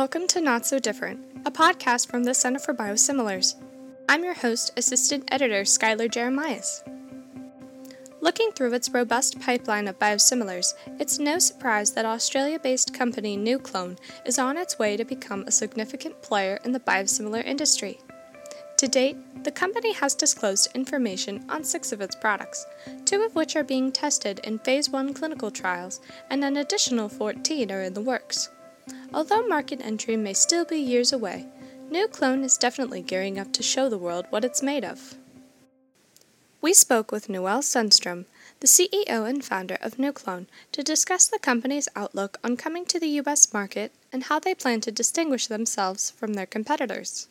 Welcome to Not So Different, a podcast from the Center for Biosimilars. I'm your host, Assistant Editor Skylar Jeremias. Looking through its robust pipeline of biosimilars, it's no surprise that Australia-based company Nuclone is on its way to become a significant player in the biosimilar industry. To date, the company has disclosed information on 6 of its products, 2 of which are being tested in Phase 1 clinical trials, and an additional 14 are in the works. Although market entry may still be years away, Nuclone is definitely gearing up to show the world what it's made of. We spoke with Noelle Sundstrom, the CEO and founder of Nuclone, to discuss the company's outlook on coming to the U.S. market and how they plan to distinguish themselves from their competitors.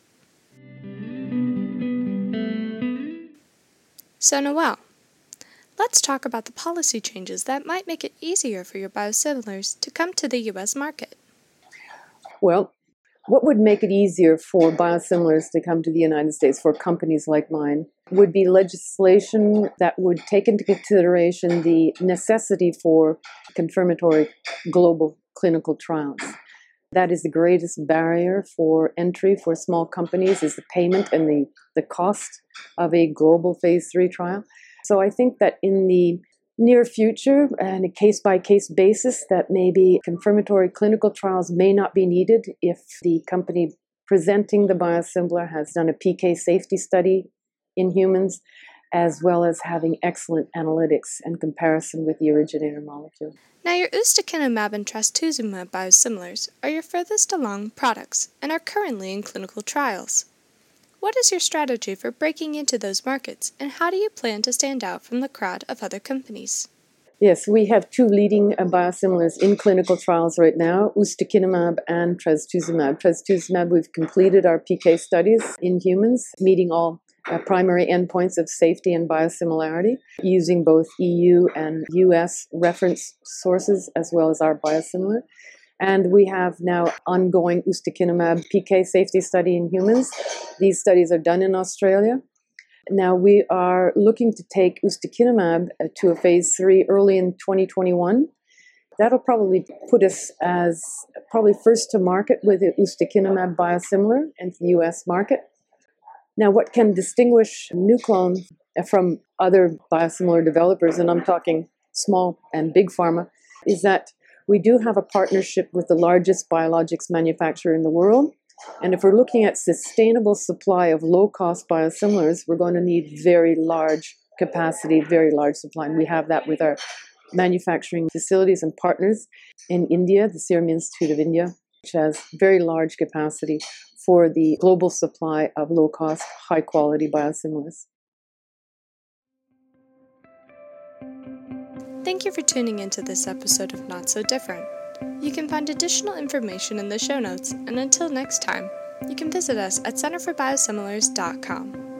So Noelle, let's talk about the policy changes that might make it easier for your biosimilars to come to the U.S. market. Well, what would make it easier for biosimilars to come to the United States for companies like mine would be legislation that would take into consideration the necessity for confirmatory global clinical trials. That is the greatest barrier for entry for small companies, is the payment and the cost of a global phase 3 trial. So I think that in the near future, and a case-by-case basis, that maybe confirmatory clinical trials may not be needed if the company presenting the biosimilar has done a PK safety study in humans, as well as having excellent analytics and comparison with the originator molecule. Now, your ustekinumab and trastuzumab biosimilars are your furthest along products and are currently in clinical trials. What is your strategy for breaking into those markets, and how do you plan to stand out from the crowd of other companies? Yes, we have 2 leading biosimilars in clinical trials right now, ustekinumab and trastuzumab. Trastuzumab, we've completed our PK studies in humans, meeting all primary endpoints of safety and biosimilarity, using both EU and US reference sources as well as our biosimilar. And we have now ongoing ustekinumab PK safety study in humans. These studies are done in Australia. Now we are looking to take ustekinumab to a phase 3 early in 2021. That'll probably put us as first to market with the ustekinumab biosimilar into the US market. Now, what can distinguish Nuclone from other biosimilar developers, and I'm talking small and big pharma, is that we do have a partnership with the largest biologics manufacturer in the world. And if we're looking at sustainable supply of low-cost biosimilars, we're going to need very large capacity, very large supply. And we have that with our manufacturing facilities and partners in India, the Serum Institute of India, which has very large capacity for the global supply of low-cost, high-quality biosimilars. Thank you for tuning into this episode of Not So Different. You can find additional information in the show notes, and until next time, you can visit us at centerforbiosimilars.com.